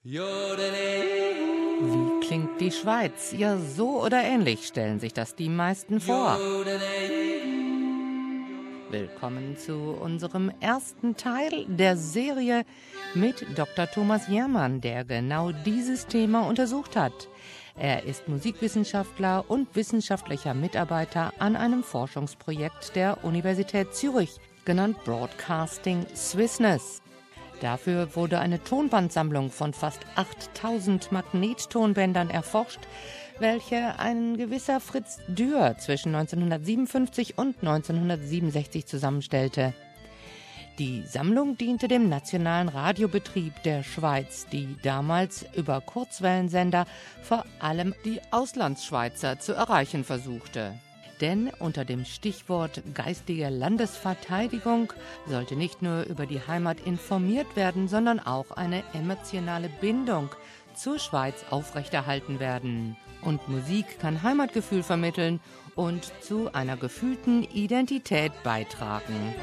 Wie klingt die Schweiz? Ja, so oder ähnlich stellen sich das die meisten vor. Willkommen zu unserem ersten Teil der Serie mit Dr. Thomas Jermann, der genau dieses Thema untersucht hat. Er ist Musikwissenschaftler und wissenschaftlicher Mitarbeiter an einem Forschungsprojekt der Universität Zürich, genannt Broadcasting Swissness. Dafür wurde eine Tonbandsammlung von fast 8000 Magnettonbändern erforscht, welche ein gewisser Fritz Dürr zwischen 1957 und 1967 zusammenstellte. Die Sammlung diente dem nationalen Radiobetrieb der Schweiz, die damals über Kurzwellensender vor allem die Auslandsschweizer zu erreichen versuchte. Denn unter dem Stichwort geistige Landesverteidigung sollte nicht nur über die Heimat informiert werden, sondern auch eine emotionale Bindung zur Schweiz aufrechterhalten werden. Und Musik kann Heimatgefühl vermitteln und zu einer gefühlten Identität beitragen.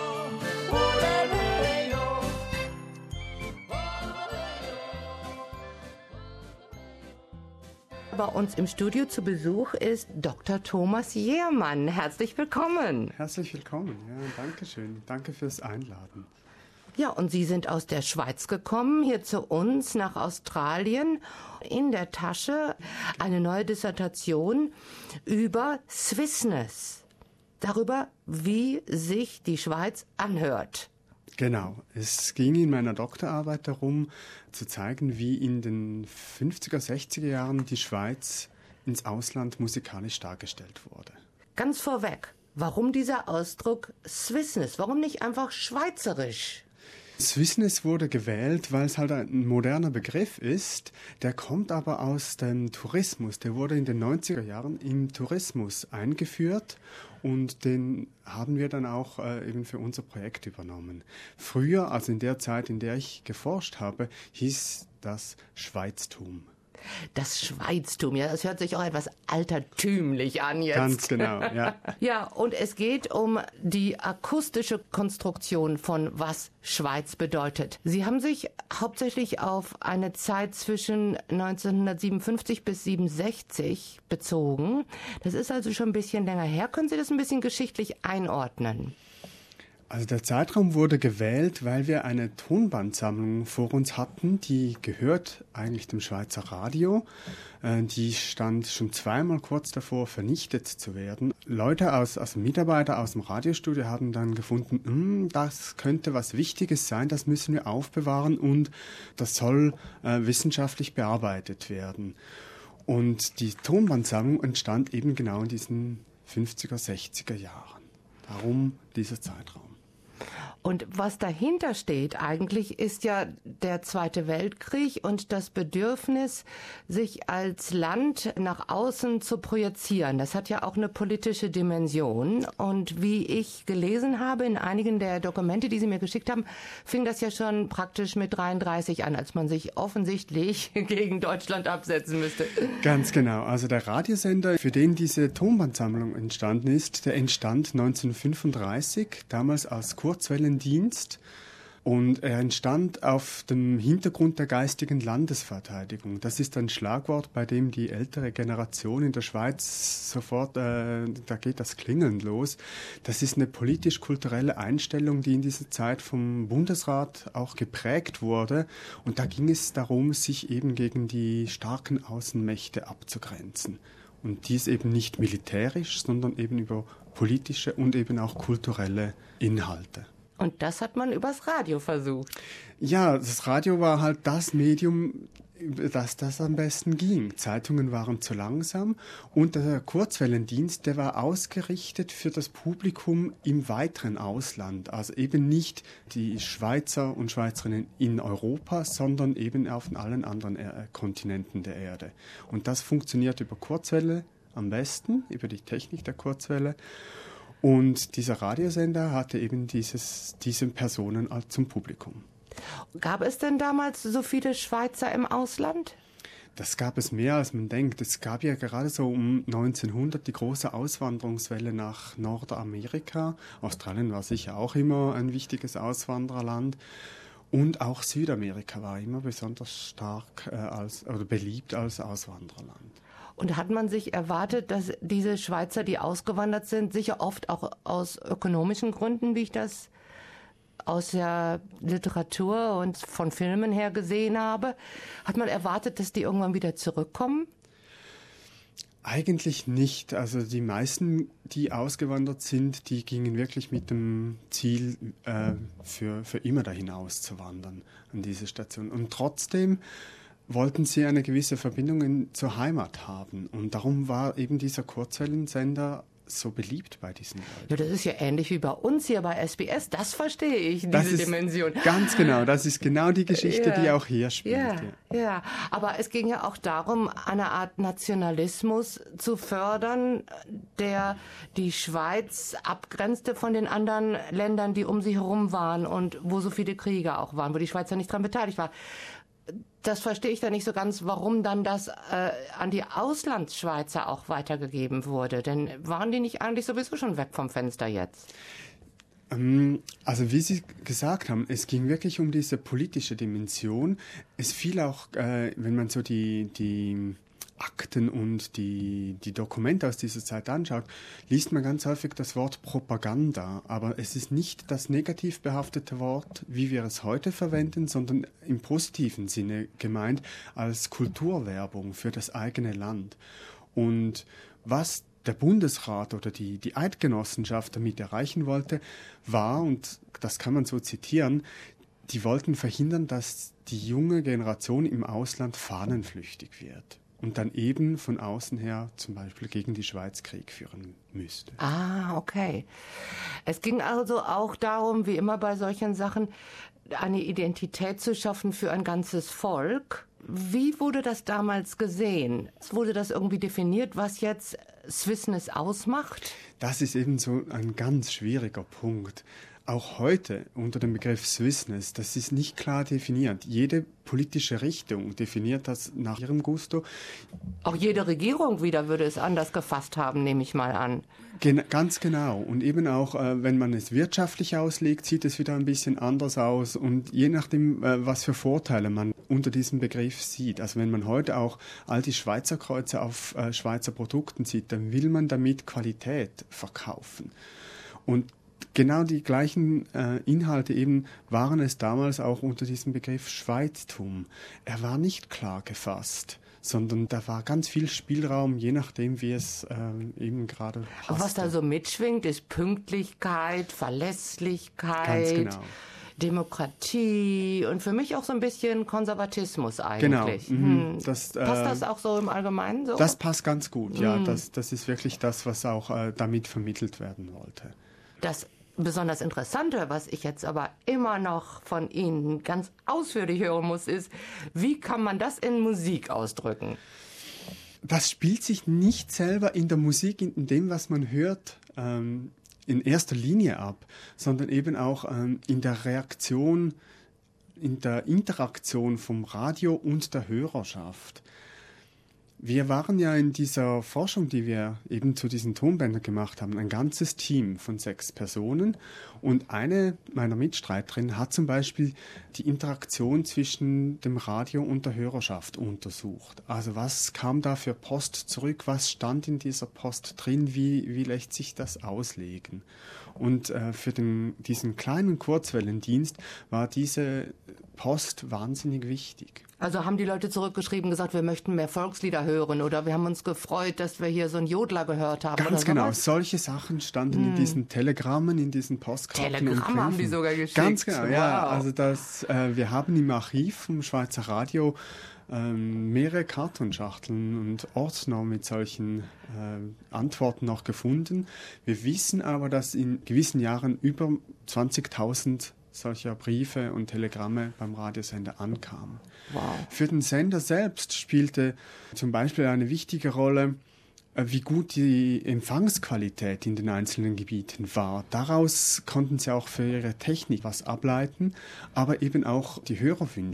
Bei uns im Studio zu Besuch ist Dr. Thomas Jermann. Herzlich willkommen. Herzlich willkommen, ja, danke schön. Danke fürs Einladen. Ja, und Sie sind aus der Schweiz gekommen, hier zu uns nach Australien. In der Tasche eine neue Dissertation über Swissness. Darüber, wie sich die Schweiz anhört. Genau, es ging in meiner Doktorarbeit darum, zu zeigen, wie in den 50er, 60er Jahren die Schweiz ins Ausland musikalisch dargestellt wurde. Ganz vorweg, warum dieser Ausdruck Swissness? Warum nicht einfach schweizerisch? Swissness wurde gewählt, weil es halt ein moderner Begriff ist. Der kommt aber aus dem Tourismus. Der wurde in den 90er Jahren im Tourismus eingeführt und den haben wir dann auch eben für unser Projekt übernommen. Früher, also in der Zeit, in der ich geforscht habe, hieß das Schweiztum. Das Schweiztum, ja, das hört sich auch etwas altertümlich an jetzt. Ganz genau, ja. Ja, und es geht um die akustische Konstruktion von was Schweiz bedeutet. Sie haben sich hauptsächlich auf eine Zeit zwischen 1957 bis 67 bezogen. Das ist also schon ein bisschen länger her. Können Sie das ein bisschen geschichtlich einordnen? Also der Zeitraum wurde gewählt, weil wir eine Tonbandsammlung vor uns hatten, die gehört eigentlich dem Schweizer Radio. Die stand schon zweimal kurz davor, vernichtet zu werden. Leute Mitarbeiter aus dem Radiostudio haben dann gefunden, das könnte was Wichtiges sein, das müssen wir aufbewahren und das soll wissenschaftlich bearbeitet werden. Und die Tonbandsammlung entstand eben genau in diesen 50er, 60er Jahren. Darum dieser Zeitraum. Und was dahinter steht eigentlich, ist ja der Zweite Weltkrieg und das Bedürfnis, sich als Land nach außen zu projizieren. Das hat ja auch eine politische Dimension. Und wie ich gelesen habe in einigen der Dokumente, die Sie mir geschickt haben, fing das ja schon praktisch mit 33 an, als man sich offensichtlich gegen Deutschland absetzen müsste. Ganz genau. Also der Radiosender, für den diese Tonbandsammlung entstanden ist, der entstand 1935, damals als Kurzwellendienst. Und er entstand auf dem Hintergrund der geistigen Landesverteidigung. Das ist ein Schlagwort, bei dem die ältere Generation in der Schweiz sofort, da geht das Klingeln los. Das ist eine politisch-kulturelle Einstellung, die in dieser Zeit vom Bundesrat auch geprägt wurde. Und da ging es darum, sich eben gegen die starken Außenmächte abzugrenzen. Und dies eben nicht militärisch, sondern eben über politische und eben auch kulturelle Inhalte. Und das hat man übers Radio versucht. Ja, das Radio war halt das Medium, das am besten ging. Zeitungen waren zu langsam und der Kurzwellendienst, der war ausgerichtet für das Publikum im weiteren Ausland. Also eben nicht die Schweizer und Schweizerinnen in Europa, sondern eben auf allen anderen Kontinenten der Erde. Und das funktioniert über Kurzwelle am besten, über die Technik der Kurzwelle. Und dieser Radiosender hatte eben diese Personen zum Publikum. Gab es denn damals so viele Schweizer im Ausland? Das gab es mehr, als man denkt. Es gab ja gerade so um 1900 die große Auswanderungswelle nach Nordamerika. Australien war sicher auch immer ein wichtiges Auswandererland. Und auch Südamerika war immer besonders stark oder beliebt als Auswandererland. Und hat man sich erwartet, dass diese Schweizer, die ausgewandert sind, sicher oft auch aus ökonomischen Gründen, wie ich das aus der Literatur und von Filmen her gesehen habe, hat man erwartet, dass die irgendwann wieder zurückkommen? Eigentlich nicht. Also die meisten, die ausgewandert sind, die gingen wirklich mit dem Ziel, für immer dahin auszuwandern an diese Station. Und trotzdem wollten sie eine gewisse Verbindung zur Heimat haben. Und darum war eben dieser Kurzwellensender so beliebt bei diesen Leuten. Ja, das ist ja ähnlich wie bei uns hier bei SBS. Das verstehe ich, diese Dimension. Ganz genau. Das ist genau die Geschichte, die auch hier spielt. Ja. Aber es ging ja auch darum, eine Art Nationalismus zu fördern, der die Schweiz abgrenzte von den anderen Ländern, die um sie herum waren und wo so viele Kriege auch waren, wo die Schweiz ja nicht dran beteiligt war. Das verstehe ich dann nicht so ganz, warum dann das an die Auslandsschweizer auch weitergegeben wurde. Denn waren die nicht eigentlich sowieso schon weg vom Fenster jetzt? Also wie Sie gesagt haben, es ging wirklich um diese politische Dimension. Es fiel auch, wenn man so die Akten und die Dokumente aus dieser Zeit anschaut, liest man ganz häufig das Wort Propaganda. Aber es ist nicht das negativ behaftete Wort, wie wir es heute verwenden, sondern im positiven Sinne gemeint als Kulturwerbung für das eigene Land. Und was der Bundesrat oder die Eidgenossenschaft damit erreichen wollte, war, und das kann man so zitieren, die wollten verhindern, dass die junge Generation im Ausland fahnenflüchtig wird und dann eben von außen her zum Beispiel gegen die Schweiz Krieg führen müsste. Ah, okay. Es ging also auch darum, wie immer bei solchen Sachen, eine Identität zu schaffen für ein ganzes Volk. Wie wurde das damals gesehen? Wurde das irgendwie definiert, was jetzt Swissness ausmacht? Das ist eben so ein ganz schwieriger Punkt. Auch heute unter dem Begriff Swissness, das ist nicht klar definiert. Jede politische Richtung definiert das nach ihrem Gusto. Auch jede Regierung wieder würde es anders gefasst haben, nehme ich mal an. Ganz genau. Und eben auch, wenn man es wirtschaftlich auslegt, sieht es wieder ein bisschen anders aus. Und je nachdem, was für Vorteile man unter diesem Begriff sieht. Also wenn man heute auch all die Schweizer Kreuze auf Schweizer Produkten sieht, dann will man damit Qualität verkaufen. Und genau die gleichen Inhalte eben waren es damals auch unter diesem Begriff Schweiztum. Er war nicht klar gefasst, sondern da war ganz viel Spielraum, je nachdem, wie es eben gerade passte. Aber was da so mitschwingt, ist Pünktlichkeit, Verlässlichkeit, ganz genau. Demokratie und für mich auch so ein bisschen Konservatismus eigentlich. Genau. Passt das auch so im Allgemeinen so? Das passt ganz gut, ja. Das ist wirklich das, was auch damit vermittelt werden wollte. Das besonders Interessante, was ich jetzt aber immer noch von Ihnen ganz ausführlich hören muss, ist, wie kann man das in Musik ausdrücken? Das spielt sich nicht selber in der Musik, in dem, was man hört, in erster Linie ab, sondern eben auch in der Reaktion, in der Interaktion vom Radio und der Hörerschaft. Wir waren ja in dieser Forschung, die wir eben zu diesen Tonbändern gemacht haben, ein ganzes Team von 6 Personen. Und eine meiner Mitstreiterinnen hat zum Beispiel die Interaktion zwischen dem Radio und der Hörerschaft untersucht. Also was kam da für Post zurück? Was stand in dieser Post drin? Wie lässt sich das auslegen? Und für diesen kleinen Kurzwellendienst war diese Post wahnsinnig wichtig. Also haben die Leute zurückgeschrieben, gesagt, wir möchten mehr Volkslieder hören oder wir haben uns gefreut, dass wir hier so einen Jodler gehört haben. Ganz oder genau, sowas? Solche Sachen standen in diesen Telegrammen, in diesen Postkarten. Telegramme haben die sogar geschickt. Ganz genau, wow. Ja. Also wir haben im Archiv vom Schweizer Radio mehrere Kartonschachteln und Ordner mit solchen Antworten noch gefunden. Wir wissen aber, dass in gewissen Jahren über 20.000 solcher Briefe und Telegramme beim Radiosender ankamen. Wow. Für den Sender selbst spielte zum Beispiel eine wichtige Rolle, wie gut die Empfangsqualität in den einzelnen Gebieten war. Daraus konnten sie auch für ihre Technik was ableiten, aber eben auch die Hörerwünsche,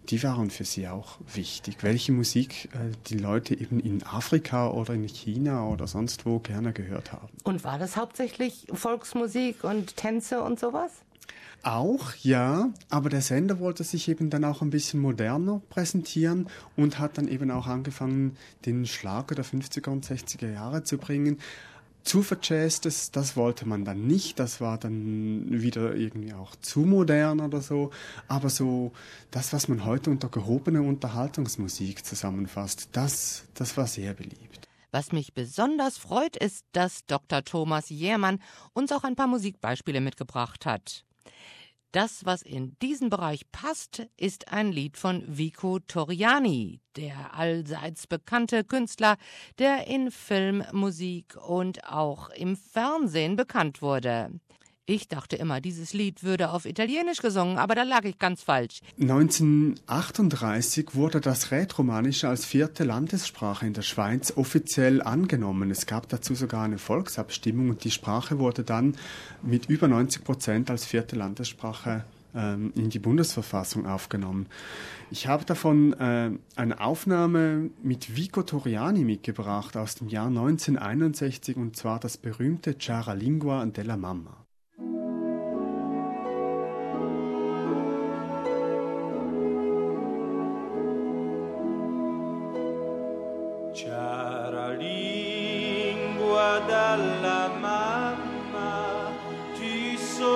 die waren für sie auch wichtig. Welche Musik die Leute eben in Afrika oder in China oder sonst wo gerne gehört haben. Und war das hauptsächlich Volksmusik und Tänze und sowas? Auch, ja, aber der Sender wollte sich eben dann auch ein bisschen moderner präsentieren und hat dann eben auch angefangen, den Schlager der 50er und 60er Jahre zu bringen. Zu verjazztes, das wollte man dann nicht, das war dann wieder irgendwie auch zu modern oder so, aber so das, was man heute unter gehobene Unterhaltungsmusik zusammenfasst, das war sehr beliebt. Was mich besonders freut, ist, dass Dr. Thomas Jährmann uns auch ein paar Musikbeispiele mitgebracht hat. Das, was in diesen Bereich passt, ist ein Lied von Vico Torriani, der allseits bekannte Künstler, der in Film, Musik und auch im Fernsehen bekannt wurde. Ich dachte immer, dieses Lied würde auf Italienisch gesungen, aber da lag ich ganz falsch. 1938 wurde das Rätoromanische als 4. Landessprache in der Schweiz offiziell angenommen. Es gab dazu sogar eine Volksabstimmung und die Sprache wurde dann mit über 90% als 4. Landessprache in die Bundesverfassung aufgenommen. Ich habe davon eine Aufnahme mit Vico Torriani mitgebracht aus dem Jahr 1961 und zwar das berühmte Cara Lingua della Mamma. Cara lingua dalla mamma, ti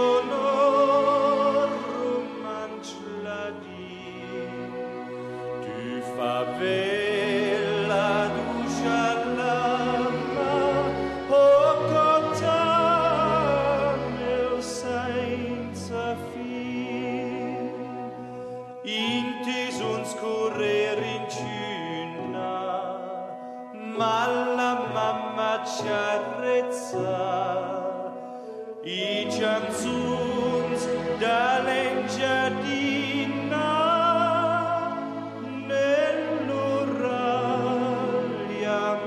sono romanciati, tu favela d'uscialama, o cotta meu senza fin, intis uns correr in ma la mamma ci arrezza i canzuns da l'engiadina nell'oralia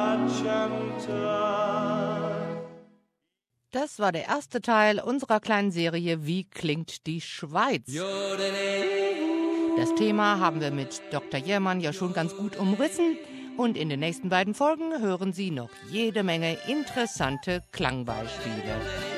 maccianta. Das war der erste Teil unserer kleinen Serie Wie klingt die Schweiz? Das Thema haben wir mit Dr. Jährmann ja schon ganz gut umrissen. Und in den nächsten beiden Folgen hören Sie noch jede Menge interessante Klangbeispiele.